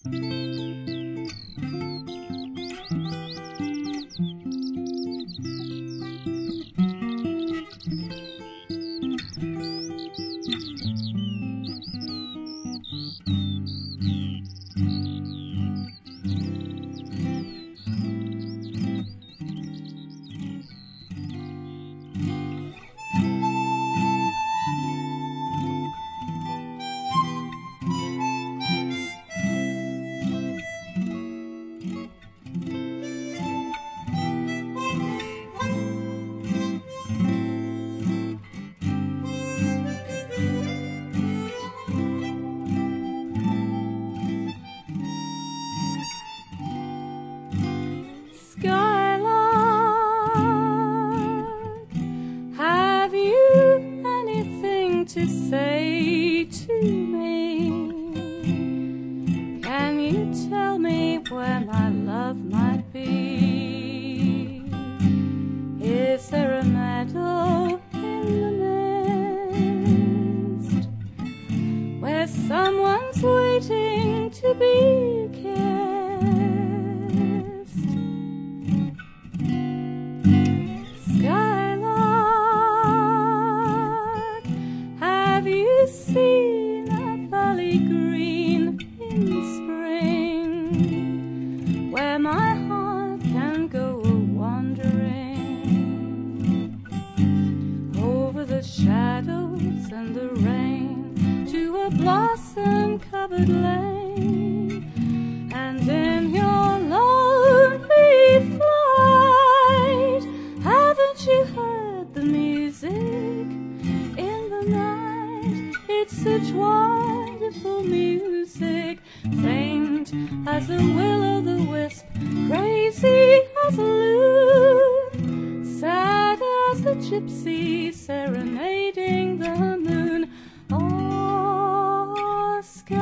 To say to me, can you tell me where my love might be? Is there a meadow in the mist where someone's waiting to be kissed? Have you seen a valley green in spring, where my heart can go wandering over the shadows and the rain to a blossom-covered lane? And in your lonely flight, haven't you heard the music in the night? It's such wonderful music, faint as a will-o'-the-wisp, crazy as a loon, sad as a gypsy serenading the moon. Oh,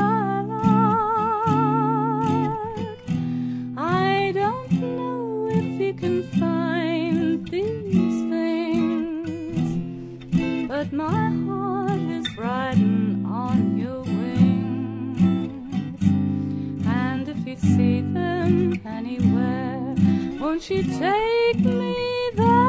skylark, I don't know if you can find these things, but my heart is riding on your wings. And if you see them anywhere, won't you take me there?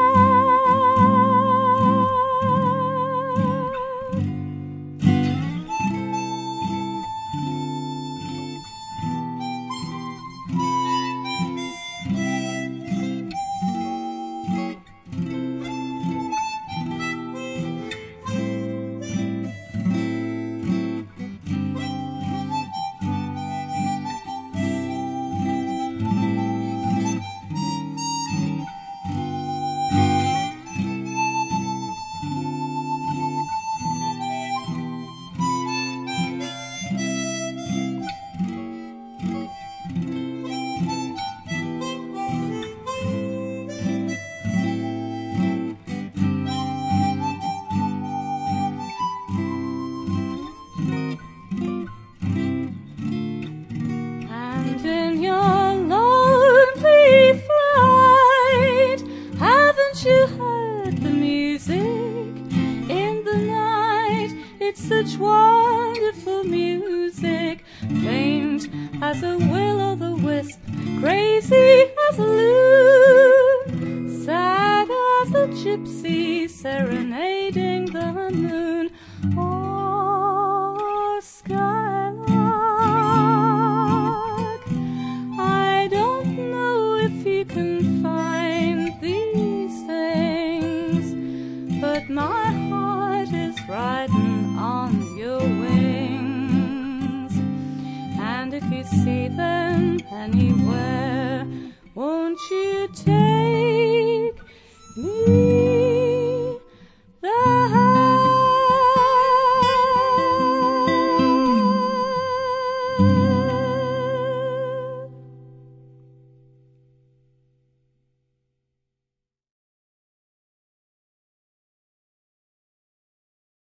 In your lonely flight, haven't you heard the music in the night? It's such wonderful music, faint as a will-o'-the-wisp, crazy as a loon, sad as a gypsy serenading the moon. Oh, skylark, I don't know if you can find these things, but my heart is riding on your wings. And if you see them anywhere, won't you take me?